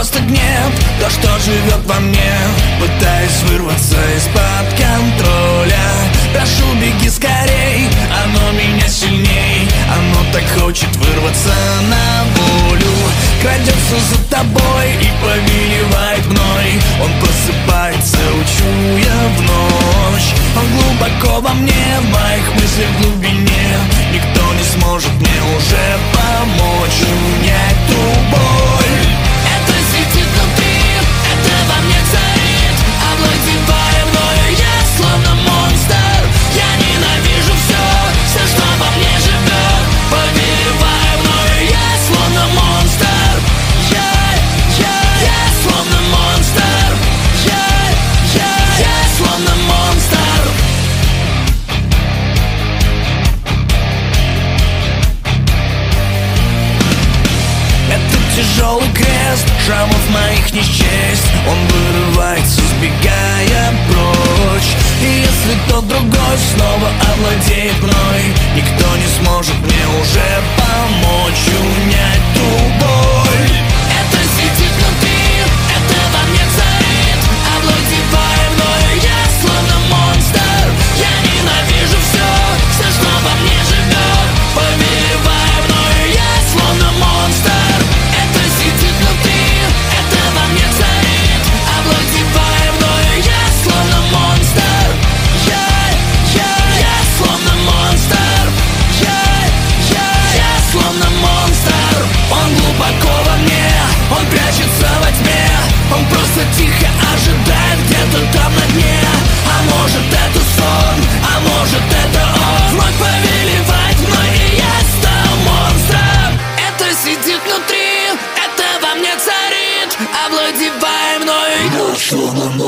просто гнев, то, что живет во мне, пытаясь вырваться из-под контроля. Прошу, беги скорей, оно меня сильней, оно так хочет вырваться на волю. Крадется за тобой и повелевает мной. Он просыпается, учуя в ночь. Он глубоко во мне, в моих мыслях в глубине. Никто не сможет мне уже помочь унять ту боль. Это сидит внутри, это во мне царит, овладевая мною, я словно монстр. Я ненавижу все, что во мне живет, повелевая мною, я словно монстр. Я словно монстр. Я словно монстр. Это тяжелый крест, шрамов моих не счесть. Он вырывается, сбегая прочь. И если тот другой снова овладеет мной, никто не сможет мне уже помочь унять ту боль. Это сидит внутри, это во мне царит, овладевая мною, я словно монстр. Я ненавижу все, что во мне живет, повелевая мною, я словно монстр. Это сидит внутри, это во мне царит, овладевая мною, я словно монстр. Я словно монстр. Я словно монстр. Он глубоко во мне, он прячется во тьме. Он просто тихо ожидает где-то там на дне. А может это сон, а может это он вновь повелевает мной, и я стал монстром. Это сидит внутри, это во мне царит, овладевая мною, я словно